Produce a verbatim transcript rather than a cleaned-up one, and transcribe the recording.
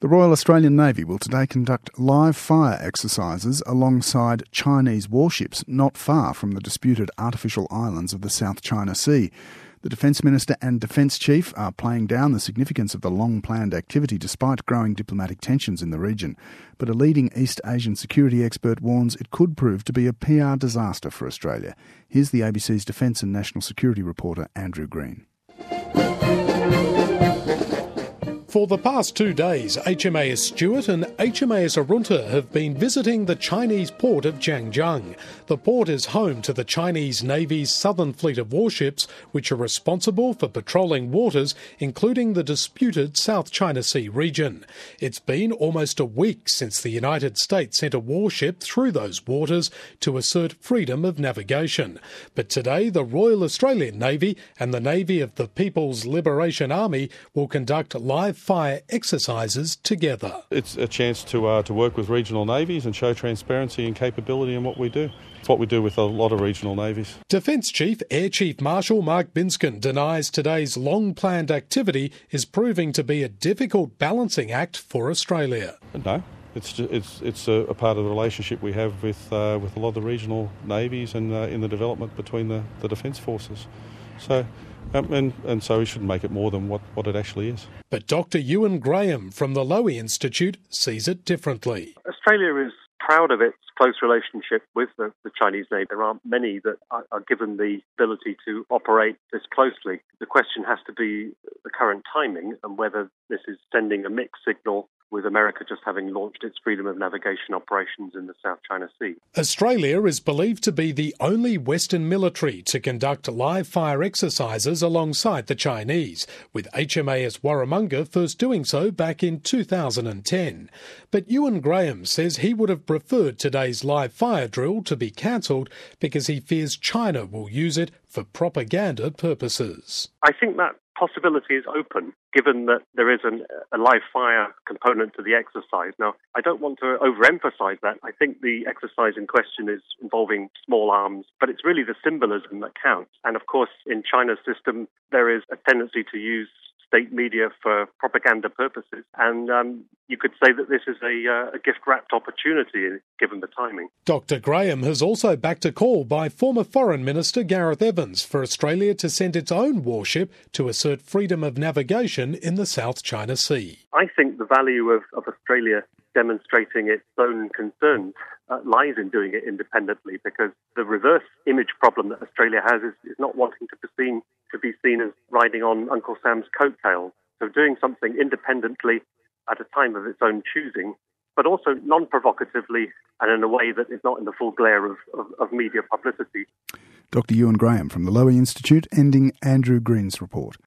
The Royal Australian Navy will today conduct live fire exercises alongside Chinese warships not far from the disputed artificial islands of the South China Sea. The Defence Minister and Defence Chief are playing down the significance of the long-planned activity despite growing diplomatic tensions in the region. But a leading East Asian security expert warns it could prove to be a P R disaster for Australia. Here's the A B C's Defence and National Security reporter Andrew Green. For the past two days, H M A S Stuart and H M A S Arunta have been visiting the Chinese port of Zhangjiang. The port is home to the Chinese Navy's southern fleet of warships, which are responsible for patrolling waters, including the disputed South China Sea region. It's been almost a week since the United States sent a warship through those waters to assert freedom of navigation. But today, the Royal Australian Navy and the Navy of the People's Liberation Army will conduct live fire exercises together. It's a chance to uh, to work with regional navies and show transparency and capability in what we do. It's what we do with a lot of regional navies. Defence Chief Air Chief Marshal Mark Binskin denies today's long-planned activity is proving to be a difficult balancing act for Australia. No. It's it's it's a, a part of the relationship we have with uh, with a lot of the regional navies and uh, in the development between the, the defence forces. So, um, and and so we shouldn't make it more than what, what it actually is. But Doctor Ewan Graham from the Lowy Institute sees it differently. Australia is proud of its close relationship with the, the Chinese Navy. There aren't many that are, are given the ability to operate this closely. The question has to be the current timing and whether this is sending a mixed signal with America just having launched its freedom of navigation operations in the South China Sea. Australia is believed to be the only Western military to conduct live fire exercises alongside the Chinese, with H M A S Warramunga first doing so back in two thousand ten. But Ewan Graham says he would have preferred today's live fire drill to be cancelled because he fears China will use it for propaganda purposes. I think that possibility is open, given that there is an, a live fire component to the exercise. Now, I don't want to overemphasize that. I think the exercise in question is involving small arms, but it's really the symbolism that counts. And of course, in China's system, there is a tendency to use state media for propaganda purposes. And um, you could say that this is a, uh, a gift-wrapped opportunity, given the timing. Doctor Graham has also backed a call by former Foreign Minister Gareth Evans for Australia to send its own warship to assert freedom of navigation in the South China Sea. I think the value of, of Australia demonstrating its own concerns uh, lies in doing it independently, because the reverse image problem that Australia has is, is not wanting to be seen to be seen as riding on Uncle Sam's coattails. So doing something independently at a time of its own choosing, but also non-provocatively and in a way that is not in the full glare of, of, of media publicity. Doctor Ewan Graham from the Lowy Institute, ending Andrew Green's report.